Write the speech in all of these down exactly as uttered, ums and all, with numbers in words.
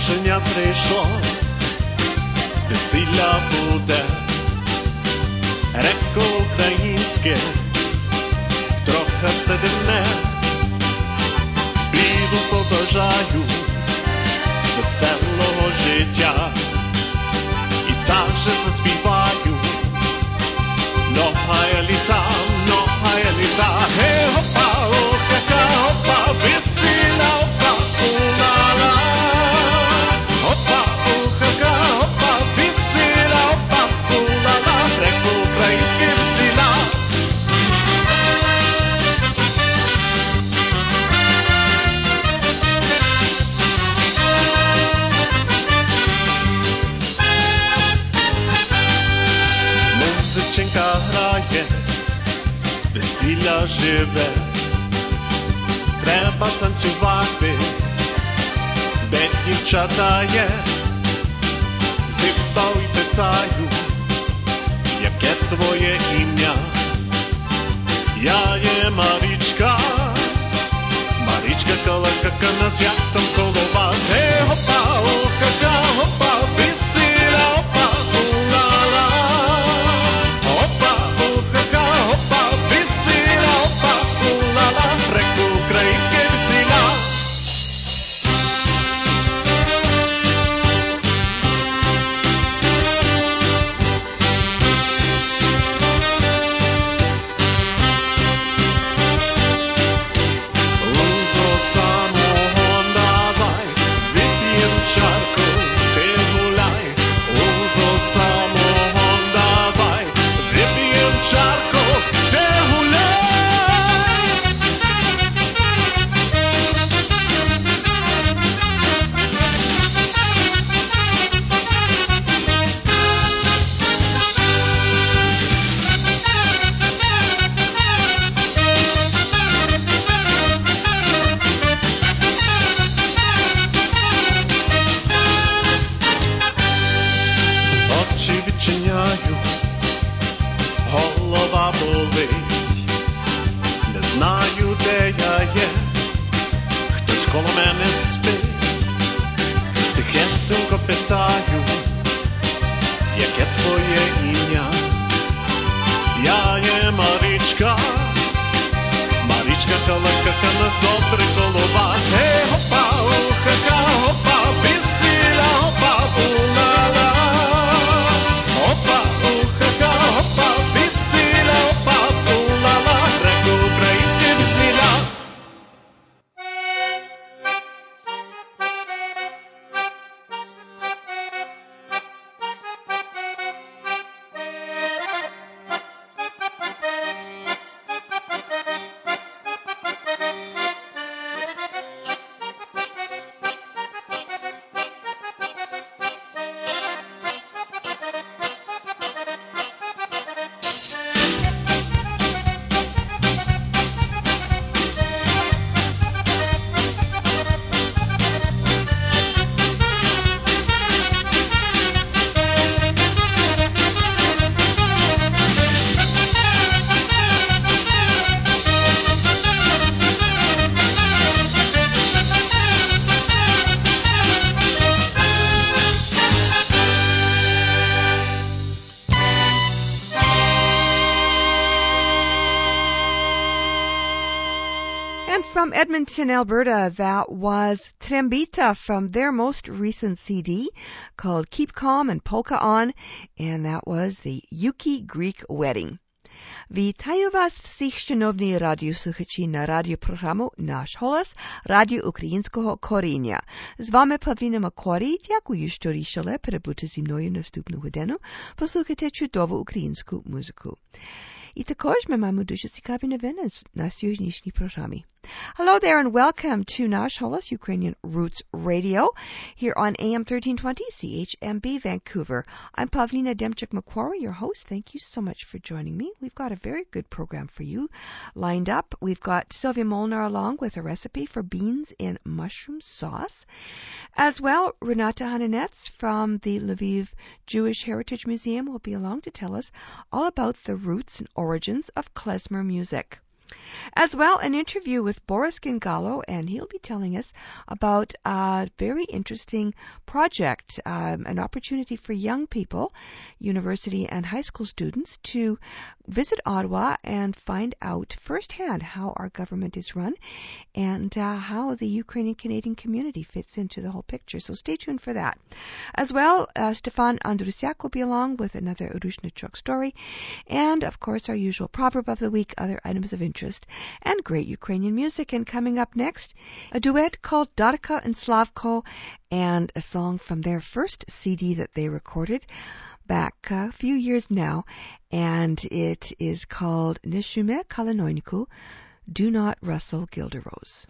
Рішення прийшло, весілля буде, реко українське, трохи це дивне, піду побажаю веселого життя і так же заспіваю, многая літа, многая літа, гей, хопа, ох, яка хопа, весілля, хопа, ула-ла. Хопа, ох, яка хопа, весілля, хопа, ула-ла, реко українське весілля. Музиченька грає, весілля живе, треба танцювати, де дівчата є. Здивав і питаю, яке твоє ім'я? Я є Марічка, Марічка калакака на святом коло вас. Гей, хопа, ох, яка хопа, весілля, хопа, ула-ла. Хопа, ох, яка хопа, весілля, хопа, ула-ла, реко українське весілля. Узо самогон давай, вип'єм чарку, ти гуляй. Узо самогон давай, вип'єм чарку, ти гуляй. Очі відчиняю, голова болить, не знаю, де я є, хтось коло мене спить. Тихесенько питаю, яке твоє ім'я? Я є Марічка, Марічка калакака, нас добре коло вас. Гей, хопа, ох, яка хопа, весілля, хопа, ула-ла. Хопа, ох, яка хопа, весілля, хопа, ула-ла, реко українське весілля. From Edmonton, Alberta, that was Trembita from their most recent C D called Keep Calm and Polka On, and that was the Yuki Greek Wedding. Вітаю вас всіх, шановні радіослухачі, на радіопрограму «Наш голос» Радіо Українського коріння. З вами Павліна Макорій. Дякую, що рішили перебути зі мною наступну годину, послухати чудову українську музику. І також ми маємо дуже цікаві новини на сьогоднішній програмі. Hello there and welcome to Nash Holos Ukrainian Roots Radio here on A M thirteen twenty C H M B Vancouver. I'm Pavlina Demchuk-Macquarie, your host. Thank you so much for joining me. We've got a very good program for you lined up. We've got Sylvia Molnar along with a recipe for beans in mushroom sauce. As well, Renata Hananets from the Lviv Jewish Heritage Museum will be along to tell us all about the roots and origins of klezmer music. As well, an interview with Boris Gingallo, and he'll be telling us about a very interesting project, um, an opportunity for young people, university and high school students, to visit Ottawa and find out firsthand how our government is run and uh, how the Ukrainian-Canadian community fits into the whole picture. So stay tuned for that. As well, uh, Stefan Andrusiak will be along with another Urushnichuk story, and of course our usual proverb of the week, other items of interest, and great Ukrainian music. And coming up next, a duet called Darka and Slavko, and a song from their first C D that they recorded back a few years now, and it is called Nishume Kalanoiniku, Do Not Rustle Gilderose.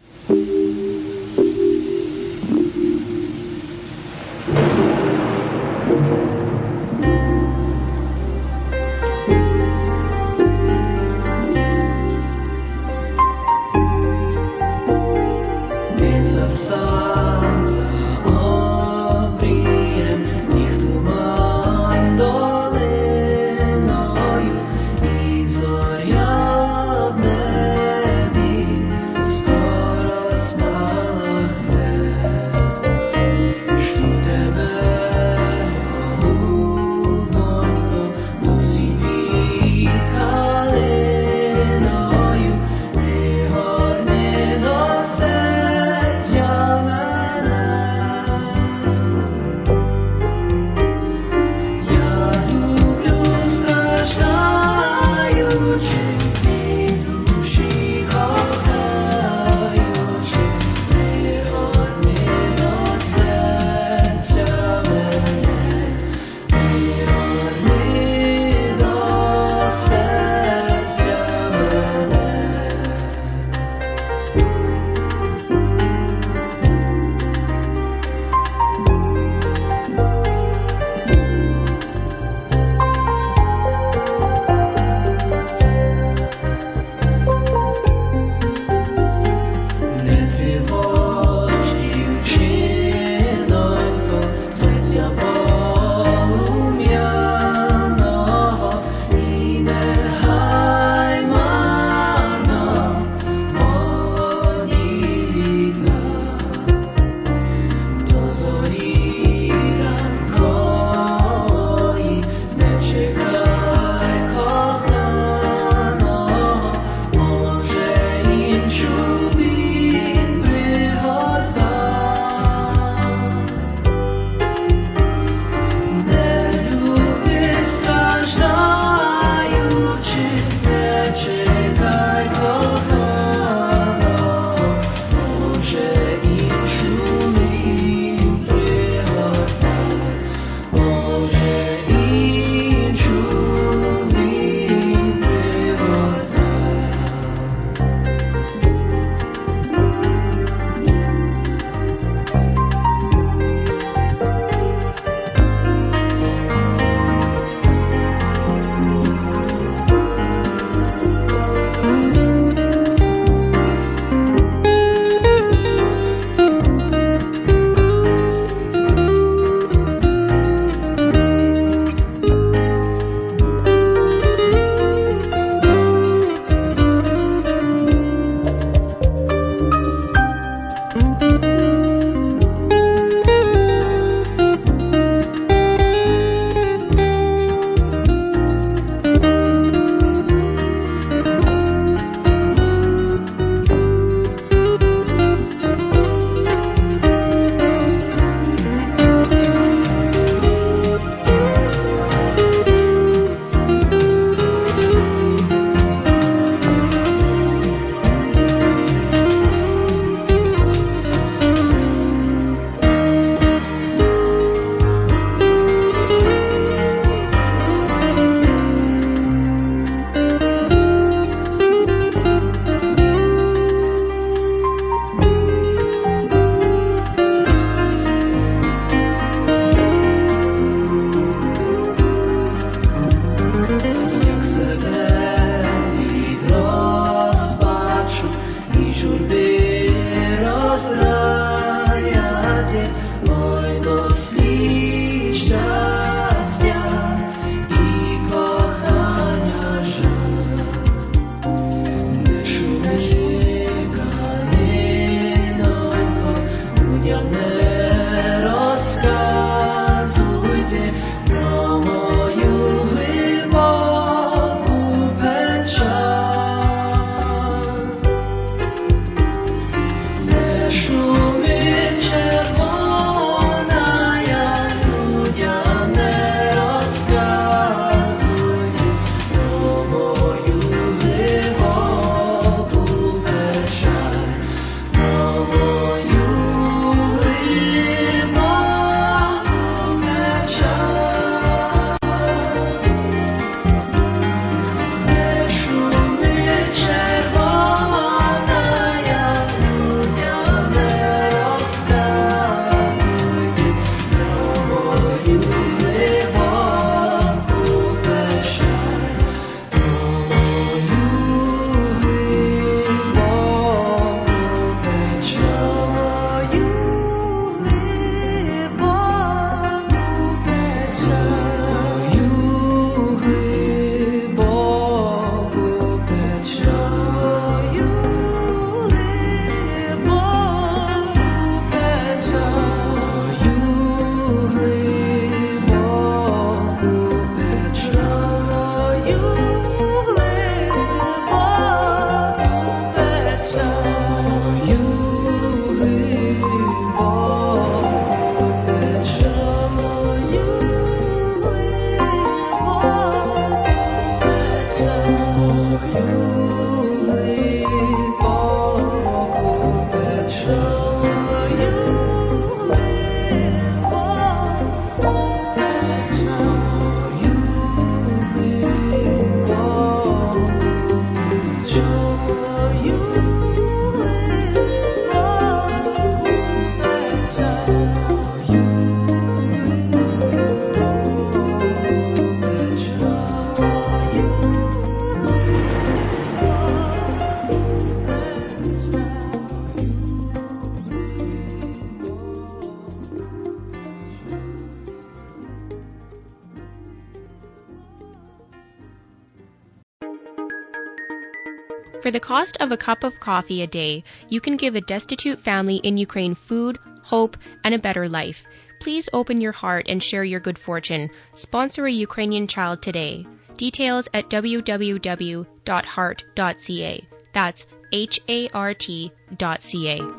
For the cost of a cup of coffee a day, you can give a destitute family in Ukraine food, hope, and a better life. Please open your heart and share your good fortune. Sponsor a Ukrainian child today. Details at w w w dot heart dot c a. That's H A R T dot C A.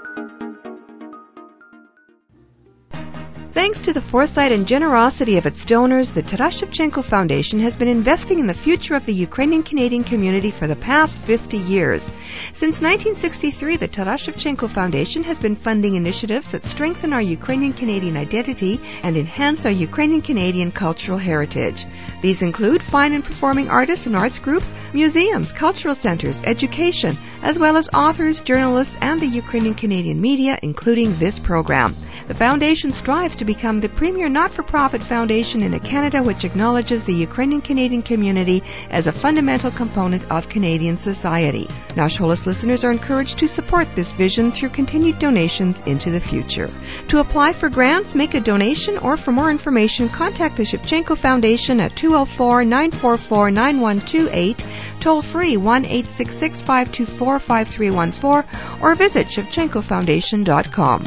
Thanks to the foresight and generosity of its donors, the Taras Shevchenko Foundation has been investing in the future of the Ukrainian-Canadian community for the past fifty years. Since nineteen sixty-three, the Taras Shevchenko Foundation has been funding initiatives that strengthen our Ukrainian-Canadian identity and enhance our Ukrainian-Canadian cultural heritage. These include fine and performing artists and arts groups, museums, cultural centers, education, as well as authors, journalists, and the Ukrainian-Canadian media, including this program. The foundation strives to become the premier not-for-profit foundation in a Canada which acknowledges the Ukrainian-Canadian community as a fundamental component of Canadian society. Nash Holos listeners are encouraged to support this vision through continued donations into the future. To apply for grants, make a donation, or for more information, contact the Shevchenko Foundation at two oh four, nine four four, nine one two eight, toll free one eight six six, five two four, five three one four, or visit shevchenko foundation dot com.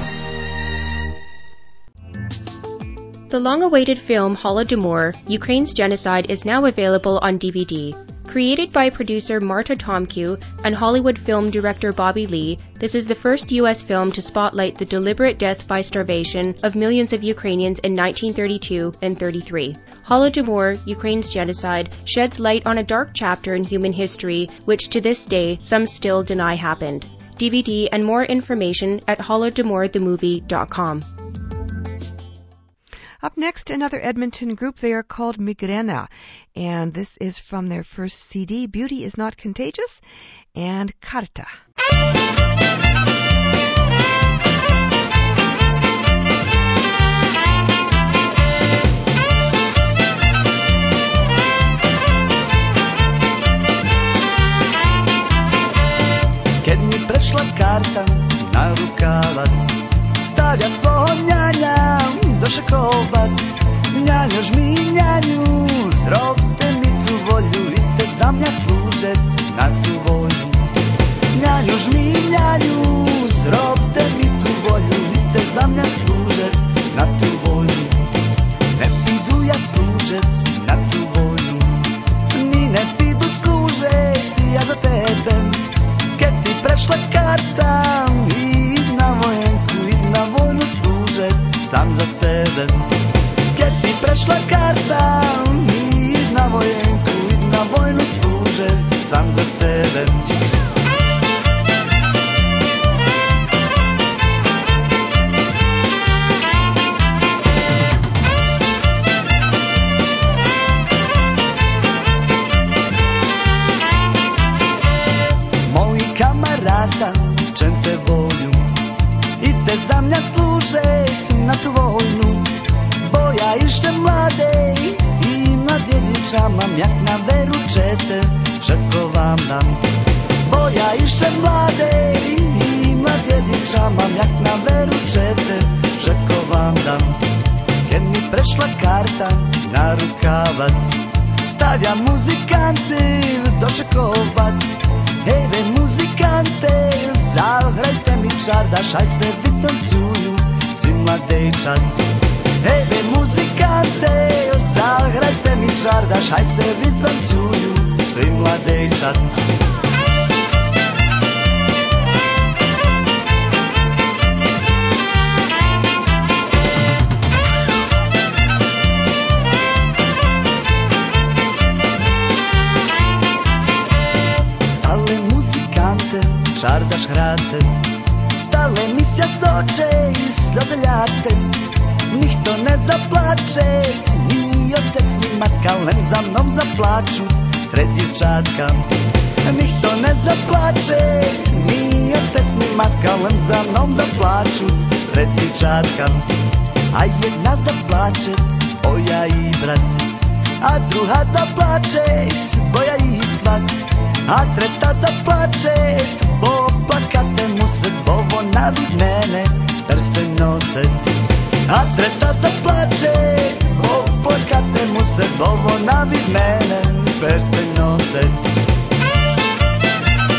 The long-awaited film Holodomor, Ukraine's Genocide, is now available on D V D. Created by producer Marta Tomkiw and Hollywood film director Bobby Lee, this is the first U S film to spotlight the deliberate death by starvation of millions of Ukrainians in nineteen thirty-two and thirty-three. Holodomor, Ukraine's Genocide, sheds light on a dark chapter in human history which to this day some still deny happened. D V D and more information at holodomor the movie dot com. Up next, another Edmonton group. They are called Migrena, and this is from their first C D, Beauty is Not Contagious, and Karta. Kad mi prešla karta na rukavac, stavlja svoj njanja do šakovac. Njanjo žmi njanju, zrobte mi tu volju i te za mnja služet na tu volju. Njanjo žmi njanju, zrobte mi tu volju i te za mnja služet na tu volju. Ne pidu ja služet na tu volju, ni ne pidu služet ja za tebe. Kad ti prešla karta i na vojenku i na vojnu služet sam za sebe. Kad ti prešla karta i na vojenku i na vojnu služet sam za sebe. Moji kamarata čem te volju i te za mnja služet na tu vojnu. Boja ište mlade i mladje dječama, jak na veru čete, všetko vám dam. Boja ište mlade i mladje dječama, jak na veru čete, všetko vám dam. Kad mi prešla karta na rukavac, stavlja muzikante do šakovac. Hej ve muzikante, zahrajte mi čardaš, aj se vi tancuju svi mladej čas. Hej ve muzikante, zahrajte mi čardaš, aj se vi tancuju svi mladej čas. Čardaš hrate, stale mi se soče i sljoze ljate. Nihto ne zaplače, ni otec ni matka, len za mnom zaplaču tre djevčatka. Nihto ne zaplače, ni otec ni matka, len za mnom zaplaču tre djevčatka. A jedna zaplačet, boja i brat, a druga zaplačet, boja i svat. A treta zaplačet, bo plakate muset, bo ona vid mene prsten noset. A treta zaplačet, bo plakate muset, bo ona vid mene prsten noset.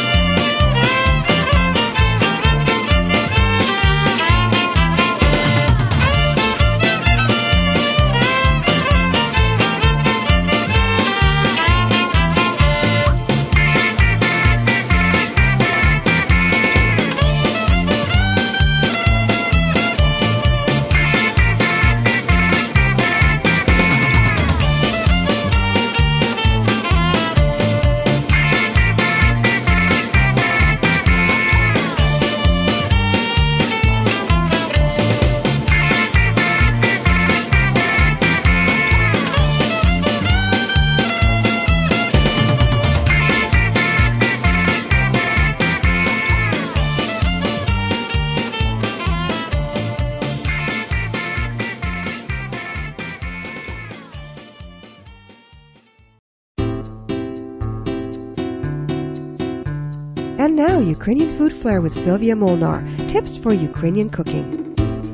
And now, Ukrainian Food Flair with Sylvia Molnar. Tips for Ukrainian cooking.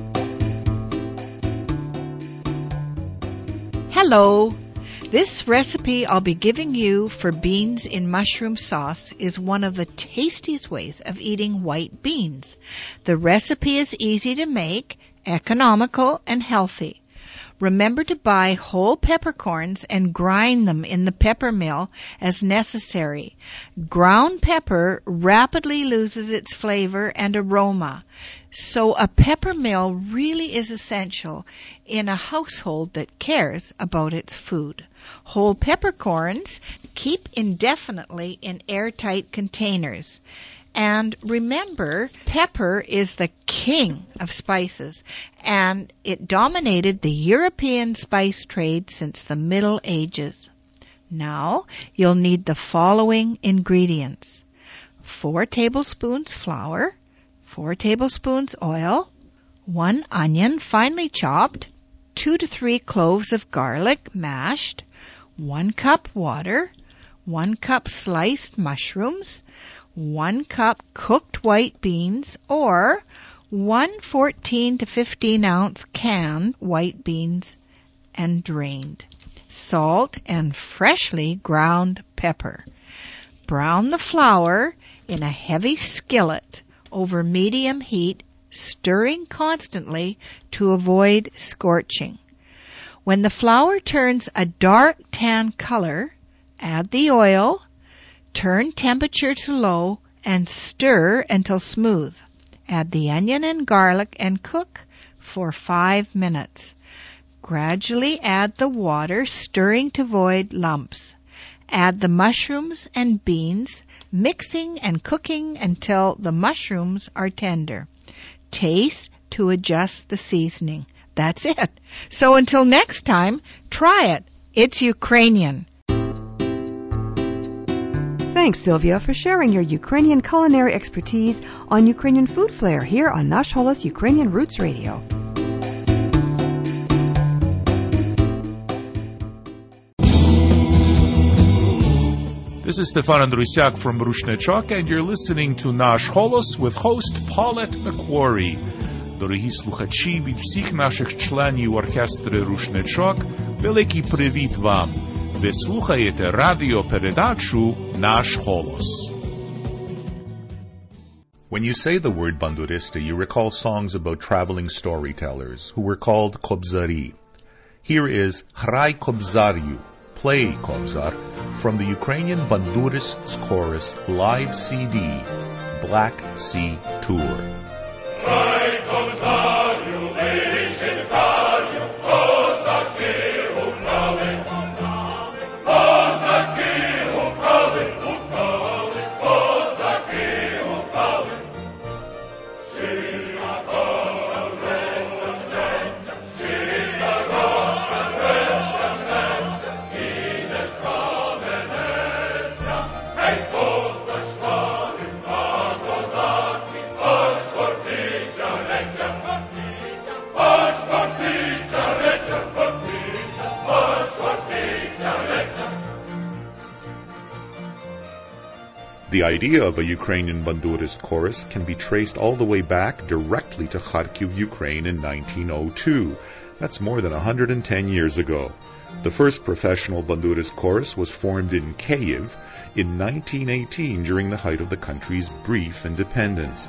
Hello. This recipe I'll be giving you for beans in mushroom sauce is one of the tastiest ways of eating white beans. The recipe is easy to make, economical, and healthy. Remember to buy whole peppercorns and grind them in the pepper mill as necessary. Ground pepper rapidly loses its flavor and aroma, so a pepper mill really is essential in a household that cares about its food. Whole peppercorns keep indefinitely in airtight containers. And remember, pepper is the king of spices, and it dominated the European spice trade since the Middle Ages. Now, you'll need the following ingredients. Four tablespoons flour, four tablespoons oil, one onion finely chopped, two to three cloves of garlic mashed, one cup water, one cup sliced mushrooms, one cup cooked white beans, or one fourteen to fifteen ounce canned white beans and drained, salt and freshly ground pepper. Brown the flour in a heavy skillet over medium heat, stirring constantly to avoid scorching. When the flour turns a dark tan color, add the oil, turn temperature to low, and stir until smooth. Add the onion and garlic and cook for five minutes. Gradually add the water, stirring to avoid lumps. Add the mushrooms and beans, mixing and cooking until the mushrooms are tender. Taste to adjust the seasoning. That's it. So until next time, try it. It's Ukrainian. Thanks, Sylvia, for sharing your Ukrainian culinary expertise on Ukrainian Food Flair here on Nash Holos Ukrainian Roots Radio. This is Stefan Andrusiak from Rushnechok, and you're listening to Nash Holos with host Paulette McQuarrie. Дорогі слухачі, від всіх наших членів оркестру Рушничок, великий привіт вам. Ви слухаєте радіопередачу «Наш голос». When you say the word bandurista, you recall songs about traveling storytellers who were called kobzari. Here is Hray Kobzaryu, Play Kobzar, from the Ukrainian Bandurists Chorus live C D, Black Sea Tour. Hray Kobzaryu, Leishinkaryu, Kozaki upravi, Kozaki upravi, upravi, Kozaki upravi. Shira Koshka Reza Shtenza, Shira Koshka Reza Shtenza, Ines Kaveneza, Hey Kozashvani, Ma Kozaki, Pashkortica Lecha, Pashkortica Lecha, Pashkortica Lecha. The idea of a Ukrainian Bandurist chorus can be traced all the way back directly to Kharkiv, Ukraine in nineteen oh two. That's more than one hundred ten years ago. The first professional Bandurist chorus was formed in Kyiv in nineteen eighteen during the height of the country's brief independence.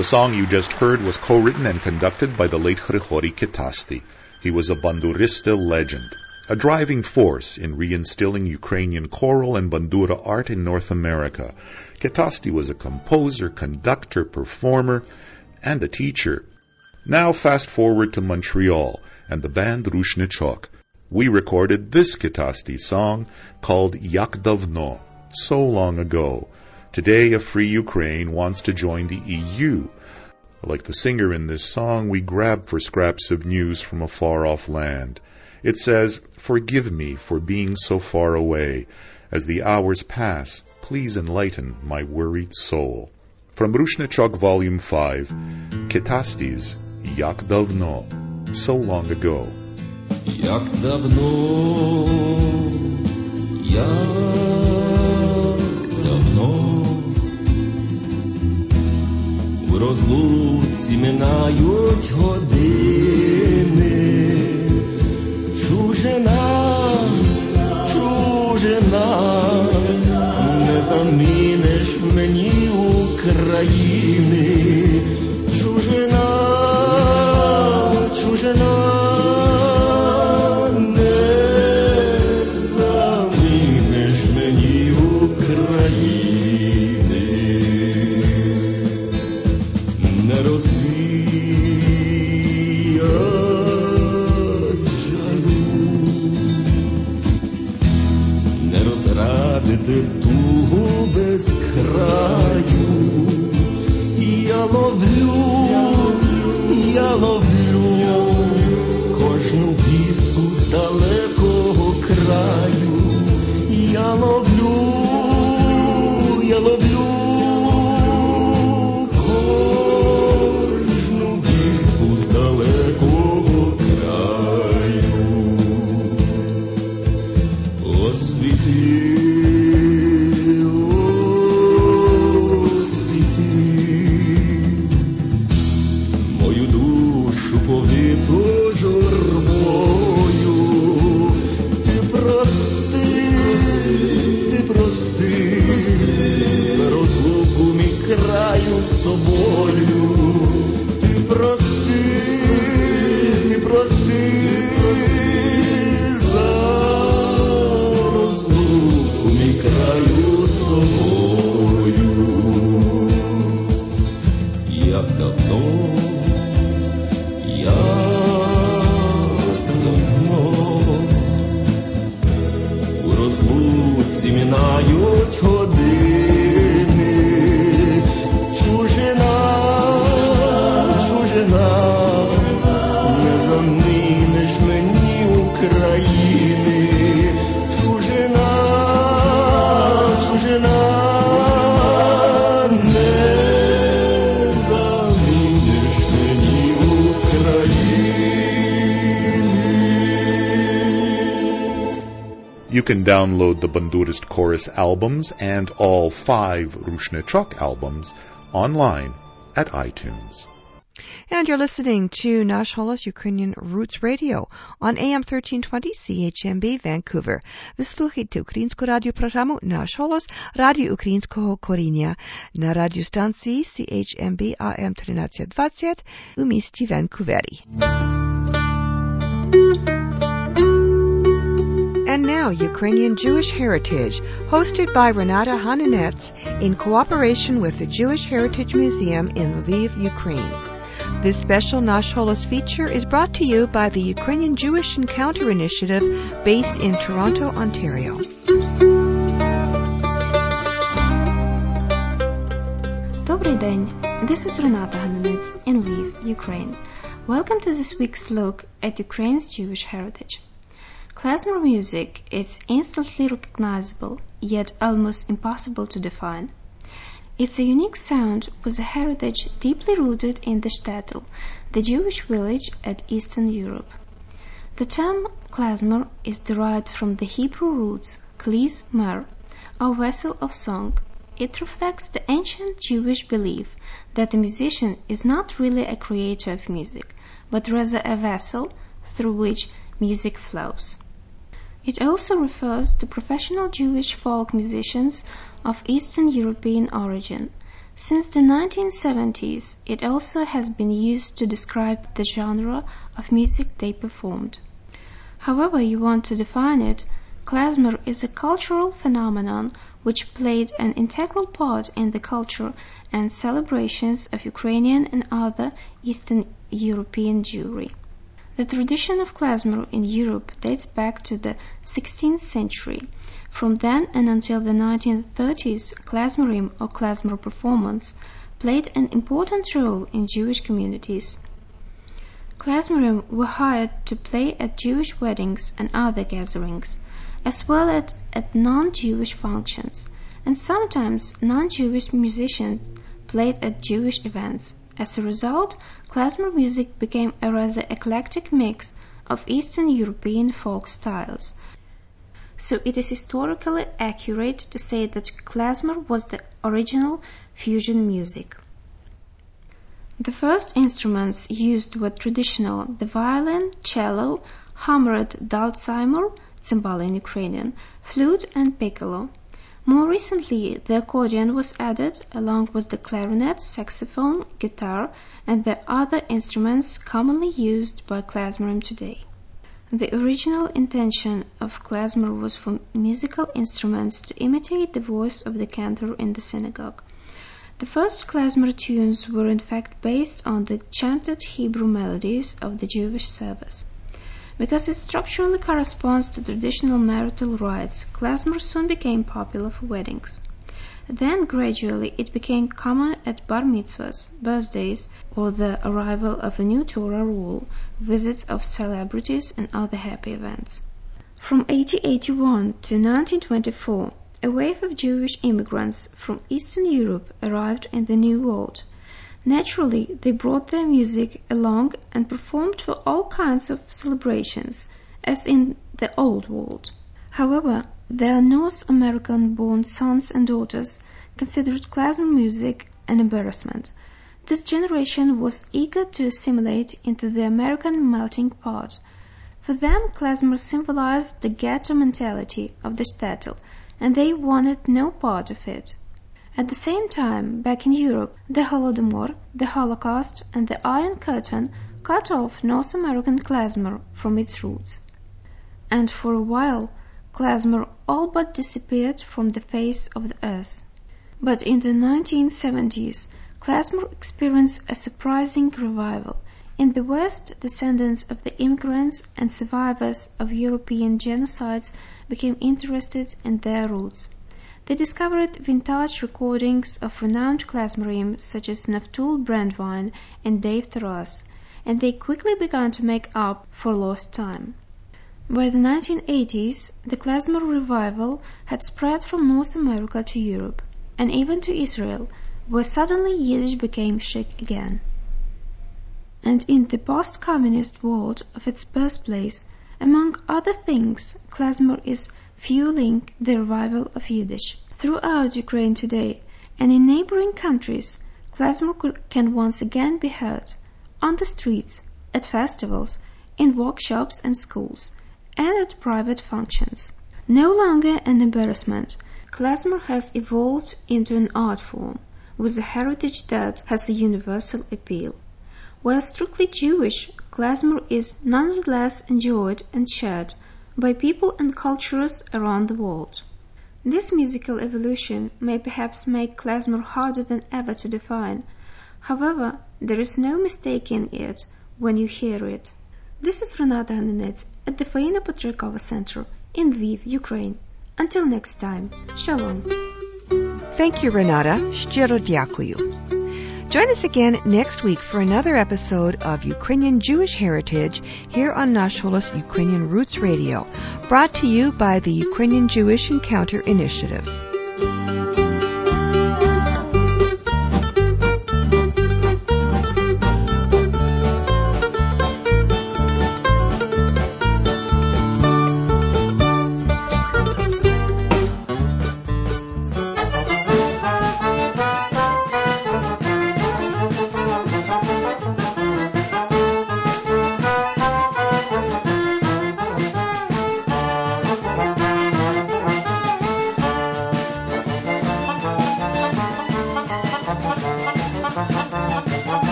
The song you just heard was co-written and conducted by the late Hrigori Kitasti. He was a bandurista legend, a driving force in reinstilling Ukrainian choral and bandura art in North America. Kitasti was a composer, conductor, performer, and a teacher. Now fast forward to Montreal and the band Rushnichok. We recorded this Kitasti song called Yak Davno, So Long Ago. Today, a free Ukraine wants to join the E U. Like the singer in this song, we grab for scraps of news from a far-off land. It says, "Forgive me for being so far away. As the hours pass, please enlighten my worried soul." From Rushnichok Volume five, Kitasti's Yak Davno, So Long Ago. Як давно, як давно в розлуці минають години. Чужина, чужина, не заміниш мені України. Чужина, чужина, тугу без краю. Я ловлю, я ловлю кожну вістку з далекого краю. Я ловлю, я ловлю кожну вістку з далекого краю. Освіти, повито журбою. Ти прости, ти прости, за розлуку мій краю з тобою. Ти прости, ти прости, за розлуку мій краю з тобою. Як давно, як давно у розлуці минають години. Чужина, чужина, не заміниш мені України. Чужина, чужина, You can download the Bandurist Chorus albums and all five Rushnichok albums online at iTunes. And you're listening to Nash Holos Ukrainian Roots Radio on A M thirteen twenty C H M B Vancouver. Ви слухаєте українську радіопрограму Наш Голос, радіо українського коріння на радіостанції C H M B A M тринадцять двадцять у місті Ванкувері. And now, Ukrainian Jewish Heritage, hosted by Renata Hananetz in cooperation with the Jewish Heritage Museum in Lviv, Ukraine. This special Nash Holos feature is brought to you by the Ukrainian Jewish Encounter Initiative based in Toronto, Ontario. Добрий день. This is Renata Hananetz in Lviv, Ukraine. Welcome to this week's look at Ukraine's Jewish heritage. Klezmer music is instantly recognizable, yet almost impossible to define. It's a unique sound with a heritage deeply rooted in the shtetl, the Jewish village at Eastern Europe. The term klezmer is derived from the Hebrew roots klis mer, a vessel of song. It reflects the ancient Jewish belief that a musician is not really a creator of music, but rather a vessel through which music flows. It also refers to professional Jewish folk musicians of Eastern European origin, Since the nineteen seventies, it also has been used to describe the genre of music they performed. However you want to define it, klezmer is a cultural phenomenon which played an integral part in the culture and celebrations of Ukrainian and other Eastern European Jewry. The tradition of klezmer in Europe dates back to the sixteenth century. From then and until the nineteen thirties, klezmerim or klezmer performance played an important role in Jewish communities. Klezmerim were hired to play at Jewish weddings and other gatherings, as well as at non-Jewish functions, and sometimes non-Jewish musicians played at Jewish events. As a result, klezmer music became a rather eclectic mix of Eastern European folk styles. So it is historically accurate to say that klezmer was the original fusion music. The first instruments used were traditional: the violin, cello, hammered dulcimer, cymbal in Ukrainian, flute and piccolo. More recently, the accordion was added, along with the clarinet, saxophone, guitar, and the other instruments commonly used by klezmerim today. The original intention of klezmer was for musical instruments to imitate the voice of the cantor in the synagogue. The first klezmer tunes were in fact based on the chanted Hebrew melodies of the Jewish service. Because it structurally corresponds to traditional marital rites, klezmer soon became popular for weddings. Then gradually it became common at bar mitzvahs, birthdays, or the arrival of a new Torah rule, visits of celebrities and other happy events. From eighteen eighty-one to nineteen twenty-four, a wave of Jewish immigrants from Eastern Europe arrived in the New World. Naturally, they brought their music along and performed for all kinds of celebrations, as in the Old World. However, their North American-born sons and daughters considered klezmer music an embarrassment. This generation was eager to assimilate into the American melting pot. For them, klezmer symbolized the ghetto mentality of the shtetl, and they wanted no part of it. At the same time, back in Europe, the Holodomor, the Holocaust, and the Iron Curtain cut off North American klezmer from its roots. And for a while, klezmer all but disappeared from the face of the earth. But in the nineteen seventies, klezmer experienced a surprising revival. In the West, descendants of the immigrants and survivors of European genocides became interested in their roots. They discovered vintage recordings of renowned klezmerim such as Naftul Brandwein and Dave Taras, and they quickly began to make up for lost time. By the nineteen eighties, the klezmer revival had spread from North America to Europe, and even to Israel, where suddenly Yiddish became chic again. And in the post-communist world of its birthplace, among other things, klezmer is fueling the revival of Yiddish. Throughout Ukraine today, and in neighboring countries, klezmer can once again be heard on the streets, at festivals, in workshops and schools, and at private functions. No longer an embarrassment, klezmer has evolved into an art form with a heritage that has a universal appeal. While strictly Jewish, klezmer is nonetheless enjoyed and shared by people and cultures around the world. This musical evolution may perhaps make klezmer harder than ever to define. However, there is no mistaking it when you hear it. This is Renata Hanenets at the Faina Potrykova Center in Lviv, Ukraine. Until next time, Shalom. Thank you, Renata. Щиро дякую. Join us again next week for another episode of Ukrainian Jewish Heritage here on Nash Holos Ukrainian Roots Radio, brought to you by the Ukrainian Jewish Encounter Initiative.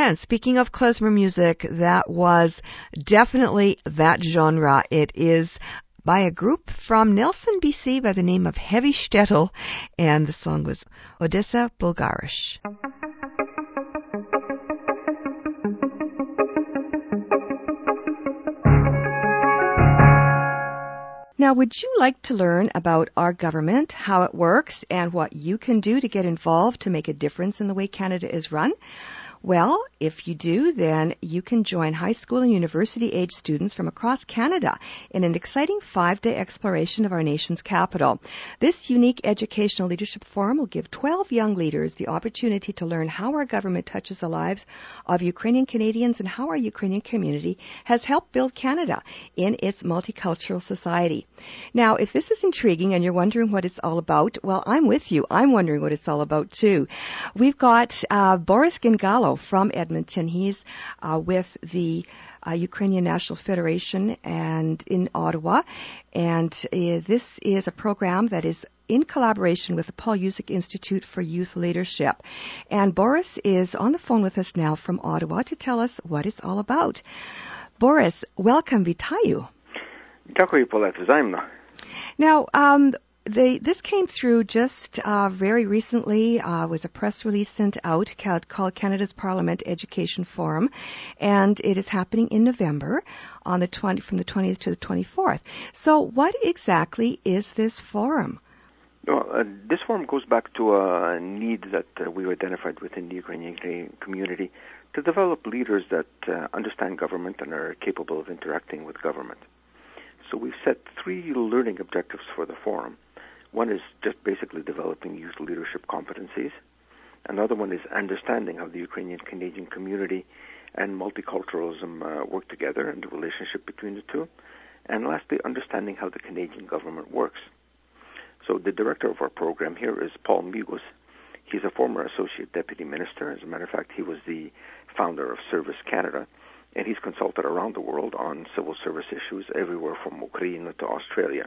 And speaking of klezmer music, that was definitely that genre. It is by a group from Nelson, B C by the name of Heavy Shtetl, and the song was Odessa Bulgarish. Now, would you like to learn about our government, how it works, and what you can do to get involved to make a difference in the way Canada is run? Well, if you do, then you can join high school and university-age students from across Canada in an exciting five-day exploration of our nation's capital. This unique educational leadership forum will give twelve young leaders the opportunity to learn how our government touches the lives of Ukrainian Canadians and how our Ukrainian community has helped build Canada in its multicultural society. Now, if this is intriguing and you're wondering what it's all about, well, I'm with you. I'm wondering what it's all about, too. We've got uh, Boris Gingalo from Edmonton. He's uh, with the uh, Ukrainian National Federation and in Ottawa, and uh, this is a program that is in collaboration with the Paul Yuzik Institute for Youth Leadership. And Boris is on the phone with us now from Ottawa to tell us what it's all about. Boris, welcome, Vitayu. Дякую, Paulette, взаимно. Now, um, They, this came through just uh, very recently. Uh, was a press release sent out called, called Canada's Parliament Education Forum, and it is happening in November on the twenty from the twentieth to the twenty-fourth. So, what exactly is this forum? Well, uh, this forum goes back to a need that uh, we identified within the Ukrainian community to develop leaders that uh, understand government and are capable of interacting with government. So, we've set three learning objectives for the forum. One is just basically developing youth leadership competencies. Another one is understanding how the Ukrainian Canadian community and multiculturalism uh, work together and the relationship between the two. And lastly, understanding how the Canadian government works. So the director of our program here is Paul Migus. He's a former associate deputy minister. As a matter of fact, he was the founder of Service Canada, and he's consulted around the world on civil service issues everywhere from Ukraine to Australia.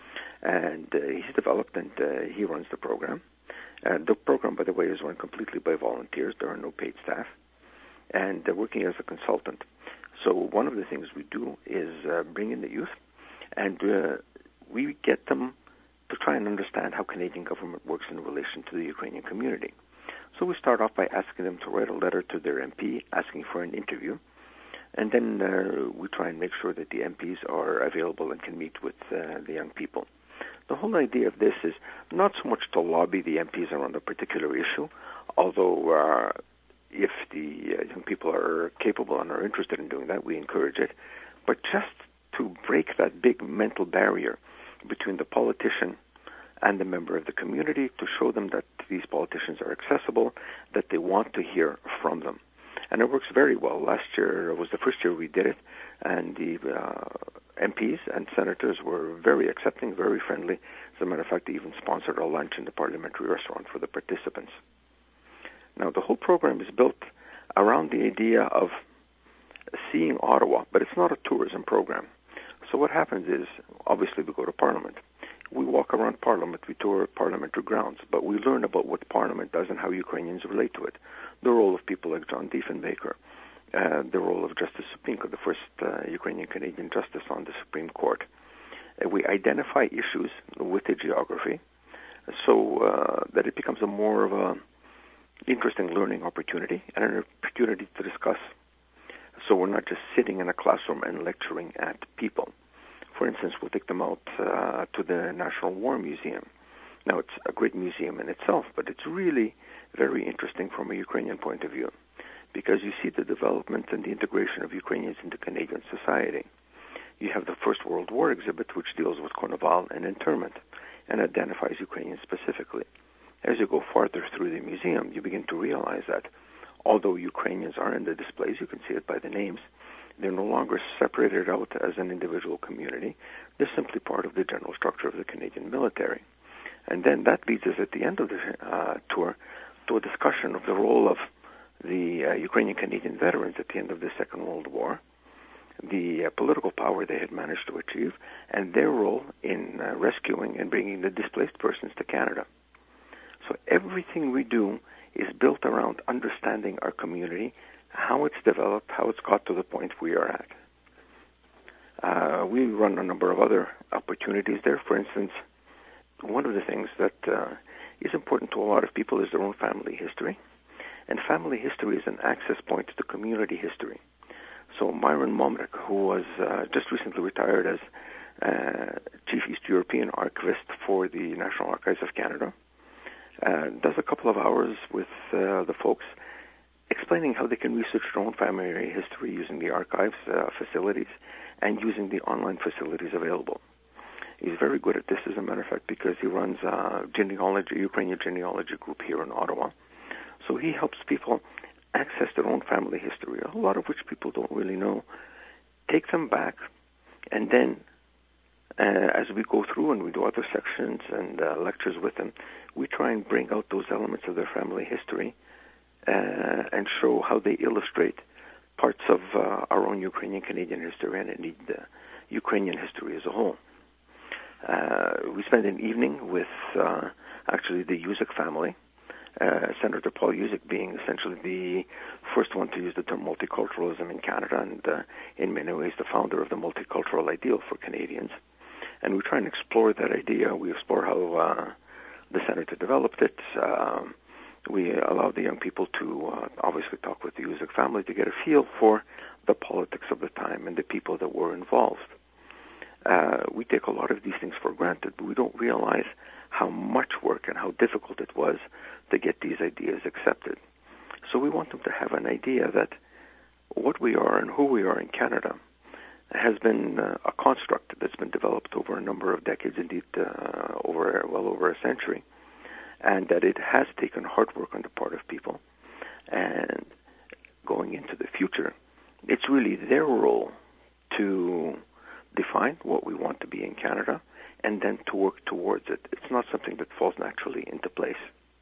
And uh, he's developed and uh, he runs the program. Uh, the program, by the way, is run completely by volunteers. There are no paid staff. And uh, working as a consultant. So one of the things we do is uh, bring in the youth, and uh, we get them to try and understand how Canadian government works in relation to the Ukrainian community. So we start off by asking them to write a letter to their M P, asking for an interview. And then uh, we try and make sure that the M Ps are available and can meet with uh, the young people. The whole idea of this is not so much to lobby the M Ps around a particular issue, although uh, if the uh, young people are capable and are interested in doing that, we encourage it, but just to break that big mental barrier between the politician and the member of the community, to show them that these politicians are accessible, that they want to hear from them. And it works very well. Last year was the first year we did it, and the uh, M Ps and senators were very accepting, very friendly. As a matter of fact, they even sponsored a lunch in the parliamentary restaurant for the participants. Now, the whole program is built around the idea of seeing Ottawa, but it's not a tourism program. So what happens is, obviously, we go to Parliament. We walk around Parliament, we tour parliamentary grounds, but we learn about what Parliament does and how Ukrainians relate to it. The role of people like John Diefenbaker, uh, the role of Justice Supinka, the first uh, Ukrainian-Canadian justice on the Supreme Court. Uh, we identify issues with the geography so uh, that it becomes a more of a interesting learning opportunity and an opportunity to discuss. So we're not just sitting in a classroom and lecturing at people. For instance, we'll take them out uh, to the National War Museum. Now, it's a great museum in itself, but it's really very interesting from a Ukrainian point of view, because you see the development and the integration of Ukrainians into Canadian society. You have the First World War exhibit, which deals with Carnival and internment and identifies Ukrainians specifically. As you go farther through the museum, you begin to realize that although Ukrainians are in the displays, you can see it by the names, they're no longer separated out as an individual community. They're simply part of the general structure of the Canadian military. And then that leads us at the end of the uh, tour to a discussion of the role of the uh, Ukrainian Canadian veterans at the end of the Second World War, the uh, political power they had managed to achieve, and their role in uh, rescuing and bringing the displaced persons to Canada. So everything we do is built around understanding our community, how it's developed, how it's got to the point we are at. Uh, we run a number of other opportunities there. For instance, one of the things that uh, is important to a lot of people is their own family history. And family history is an access point to community history. So Myron Momnick, who was uh, just recently retired as uh, Chief East European Archivist for the National Archives of Canada, uh, does a couple of hours with uh, the folks explaining how they can research their own family history using the archives uh, facilities and using the online facilities available. He's very good at this, as a matter of fact, because he runs a genealogy, Ukrainian genealogy group here in Ottawa. So he helps people access their own family history, a lot of which people don't really know. Take them back, and then uh, as we go through and we do other sections and uh, lectures with them, we try and bring out those elements of their family history uh, and show how they illustrate parts of uh, our own Ukrainian Canadian history and indeed uh, Ukrainian history as a whole. Uh, we spend an evening with uh, actually the Yuzek family, uh, Senator Paul Yuzek being essentially the first one to use the term multiculturalism in Canada and uh, in many ways the founder of the multicultural ideal for Canadians. And we try and explore that idea. We explore how uh, the senator developed it. Um, we allow the young people to uh, obviously talk with the Yuzek family to get a feel for the politics of the time and the people that were involved. Uh, we take a lot of these things for granted, but we don't realize how much work and how difficult it was to get these ideas accepted. So we want them to have an idea that what we are and who we are in Canada has been uh, a construct that's been developed over a number of decades, indeed uh, over well over a century, and that it has taken hard work on the part of people. And going into the future, it's really their role to define what we want to be in Canada and then to work towards it. It's not something that falls naturally into place.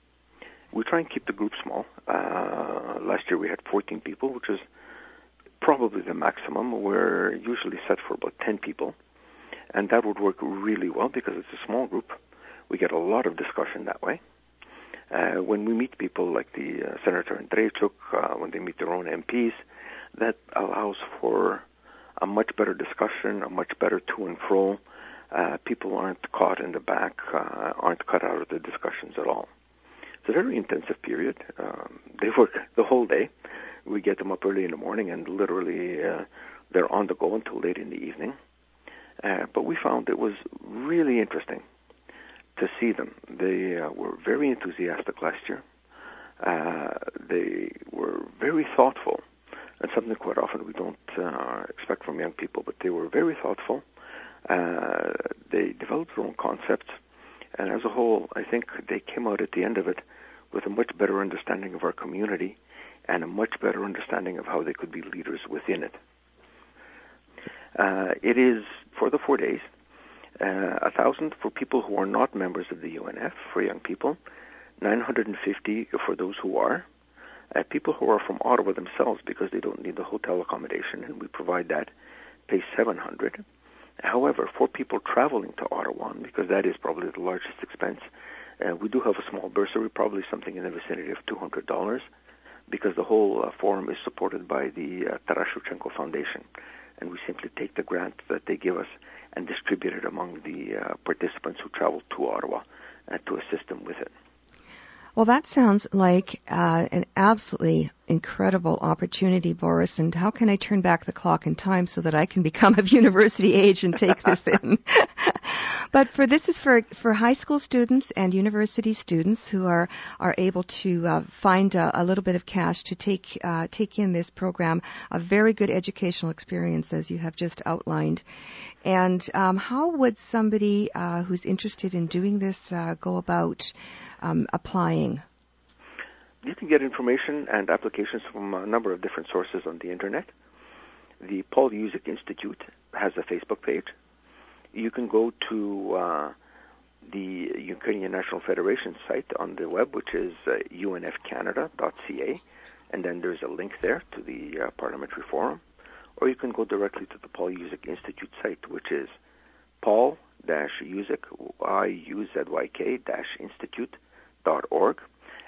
We try and keep the group small. Uh, last year we had fourteen people, which is probably the maximum. We're usually set for about ten people, and that would work really well because it's a small group. We get a lot of discussion that way. Uh, when we meet people like the uh, Senator Andreychuk, uh, when they meet their own M Ps, that allows for a much better discussion, a much better to and fro. Uh, people aren't caught in the back, uh, aren't cut out of the discussions at all. It's a very intensive period. Um, they work the whole day. We get them up early in the morning, and literally uh, they're on the go until late in the evening. Uh, but we found it was really interesting to see them. They uh, were very enthusiastic last year. Uh, they were very thoughtful, and something quite often we don't uh, expect from young people, but they were very thoughtful. Uh, they developed their own concepts, and as a whole, I think they came out at the end of it with a much better understanding of our community and a much better understanding of how they could be leaders within it. Uh, it is, for the four days, uh, one thousand for people who are not members of the U N F, for young people, nine hundred fifty for those who are, uh, people who are from Ottawa themselves because they don't need the hotel accommodation, and we provide that, pay seven hundred dollars. However, for people traveling to Ottawa, because that is probably the largest expense, uh, we do have a small bursary, probably something in the vicinity of two hundred dollars, because the whole uh, forum is supported by the uh, Taras Shevchenko Foundation, and we simply take the grant that they give us and distribute it among the uh, participants who travel to Ottawa uh, to assist them with it. Well, that sounds like uh, an absolutely incredible opportunity, Boris. And how can I turn back the clock in time so that I can become of university age and take this in? But for this is for for high school students and university students who are are able to uh, find a, a little bit of cash to take uh, take in this program, a very good educational experience as you have just outlined. And um, how would somebody uh, who's interested in doing this uh, go about um, applying? You can get information and applications from a number of different sources on the internet. The Paul Yuzek Institute has a Facebook page. You can go to uh, the Ukrainian National Federation site on the web, which is uh, u n f canada dot c a, and then there's a link there to the uh, Parliamentary Forum. Or you can go directly to the Paul Yuzek Institute site, which is paul-yuzek, Y U Z Y K, institute dot org.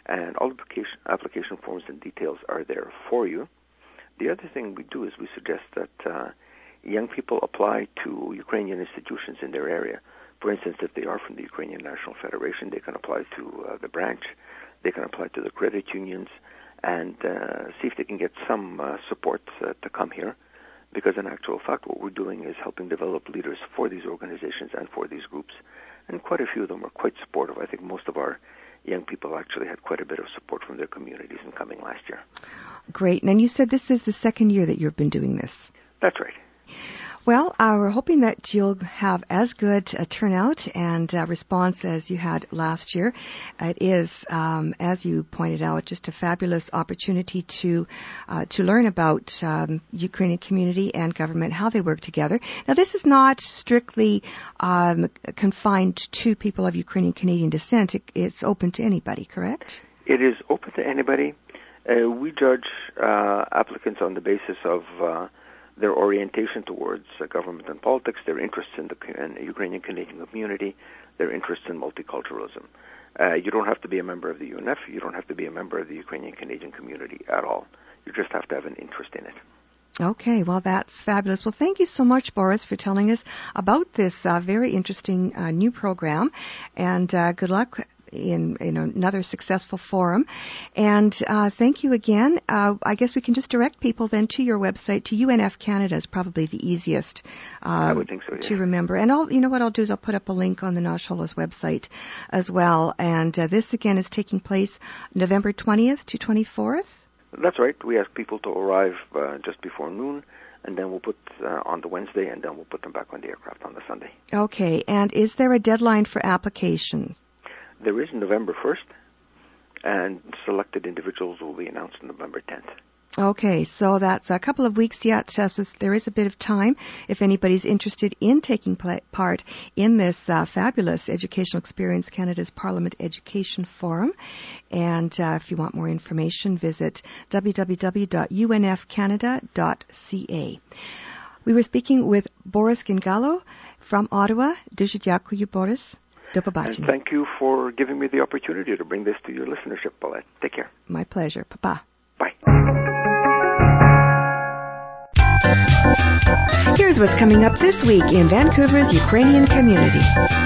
And all application, application forms and details are there for you. The other thing we do is we suggest that uh, young people apply to Ukrainian institutions in their area. For instance, if they are from the Ukrainian National Federation, they can apply to uh, the branch, they can apply to the credit unions, and uh, see if they can get some uh, support uh, to come here. Because in actual fact, what we're doing is helping develop leaders for these organizations and for these groups. And quite a few of them are quite supportive. I think most of our young people actually had quite a bit of support from their communities in coming last year. Great. And you said this is the second year that you've been doing this. That's right. Well, uh, we're hoping that you'll have as good a turnout and uh, response as you had last year. It is, um, as you pointed out, just a fabulous opportunity to uh, to learn about um, Ukrainian community and government, how they work together. Now, this is not strictly um, confined to people of Ukrainian Canadian descent. It, it's open to anybody, correct? It is open to anybody. Uh, we judge uh, applicants on the basis of uh, their orientation towards uh, government and politics, their interest in the, in the Ukrainian Canadian community, their interest in multiculturalism. Uh, you don't have to be a member of the U N F. You don't have to be a member of the Ukrainian Canadian community at all. You just have to have an interest in it. Okay, well, that's fabulous. Well, thank you so much, Boris, for telling us about this uh, very interesting uh, new program, and uh, good luck in, in another successful forum. And uh, thank you again. Uh, I guess we can just direct people then to your website, to U N F Canada is probably the easiest uh, I would think so, yes. to remember. And I'll, you know what I'll do is I'll put up a link on the Nash Holos website as well. And uh, this again is taking place November twentieth to twenty-fourth. That's right. We ask people to arrive uh, just before noon, and then we'll put uh, on the Wednesday, and then we'll put them back on the aircraft on the Sunday. Okay. And is there a deadline for application? There is November first, and selected individuals will be announced on November tenth. Okay, so that's a couple of weeks yet, uh, so there is a bit of time if anybody's interested in taking pl- part in this uh, fabulous educational experience, Canada's Parliament Education Forum. And uh, if you want more information, visit w w w dot u n f canada dot c a. We were speaking with Boris Gingalo from Ottawa. Дуже дякую, Boris. And thank you for giving me the opportunity to bring this to your listenership, Paulette. Take care. My pleasure. Papa. Bye. Here's what's coming up this week in Vancouver's Ukrainian community.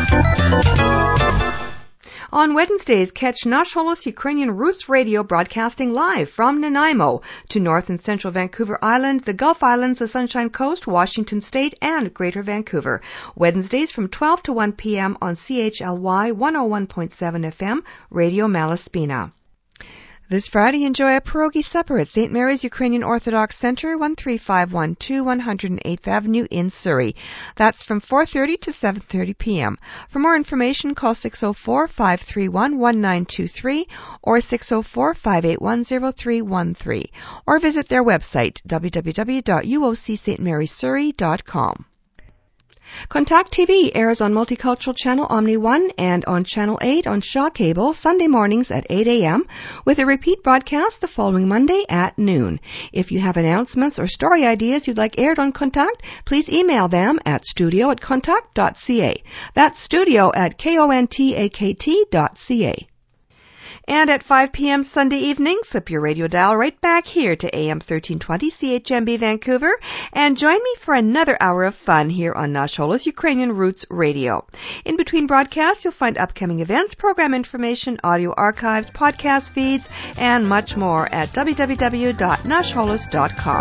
On Wednesdays, catch Nash Holos Ukrainian Roots Radio broadcasting live from Nanaimo to North and Central Vancouver Island, the Gulf Islands, the Sunshine Coast, Washington State, and Greater Vancouver. Wednesdays from twelve to one p.m. on C H L Y one oh one point seven F M, Radio Malaspina. This Friday, enjoy a pierogi supper at Saint Mary's Ukrainian Orthodox Center, one three five one two one oh eighth Avenue in Surrey. That's from four thirty to seven thirty p.m. For more information, call six oh four, five three one, one nine two three or six oh four, five eight one, oh three one three, or visit their website, w w w dot u o c st marys surrey dot com. Contact T V airs on Multicultural Channel Omni one and on Channel eight on Shaw Cable Sunday mornings at eight a.m. with a repeat broadcast the following Monday at noon. If you have announcements or story ideas you'd like aired on Contact, please email them at studio at contact dot c a. That's studio at contact dot c a. And at five p.m. Sunday evening, slip your radio dial right back here to A M thirteen twenty C H M B Vancouver and join me for another hour of fun here on Nash Holos Ukrainian Roots Radio. In between broadcasts, you'll find upcoming events, program information, audio archives, podcast feeds, and much more at w w w dot nash holos dot com.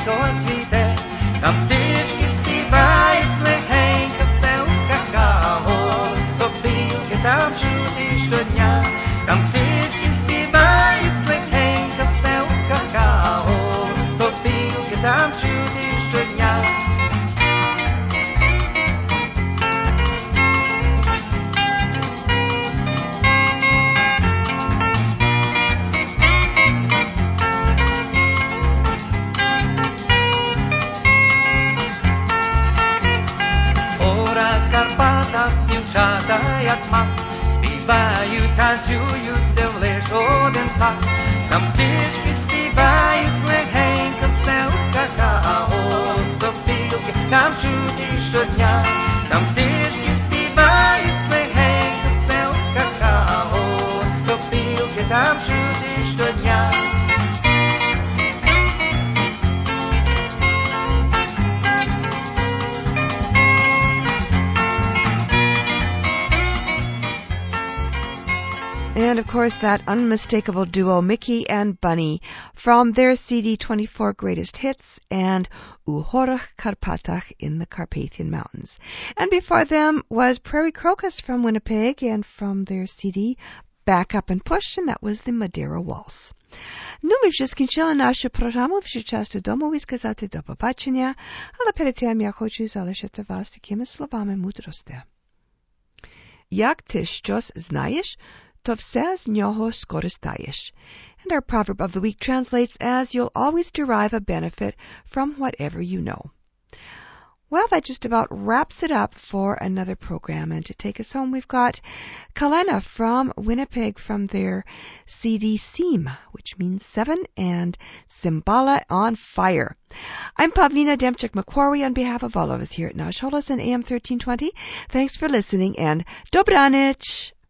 сонечко цвіте, там птички співають легенько, все у какао, сопілки там чути щодня, там птички співають легенько, все у какао, сопілки там чути щодня. Дівчата, як мак, співають, танцюють, все лиш один так. Там птички співають легенько, все у какао, сопілки там чути щодня. Там птички співають легенько, все у какао, сопілки там чути щодня. And of course that unmistakable duo Mickey and Bunny from their C D twenty-four Greatest Hits and U Horach Karpatach in the Carpathian Mountains. And before them was Prairie Crocus from Winnipeg and from their C D Back Up and Push, and that was the Madeira Waltz. Ну, ми вже скінчили нашу програму, вже час додому і сказати до побачення, але перед тим я хочу залишити вас такими словами мудрості. Як ти щось знаєш, то все з нього скористаєш. And our proverb of the week translates as, you'll always derive a benefit from whatever you know. Well, that just about wraps it up for another program. And to take us home, we've got Kalena from Winnipeg from their C D Seam, which means seven, and Cymbala on Fire. I'm Pavlina Demchuk-Macquarie on behalf of all of us here at Nash Holos and A M thirteen twenty. Thanks for listening, and Dobranich!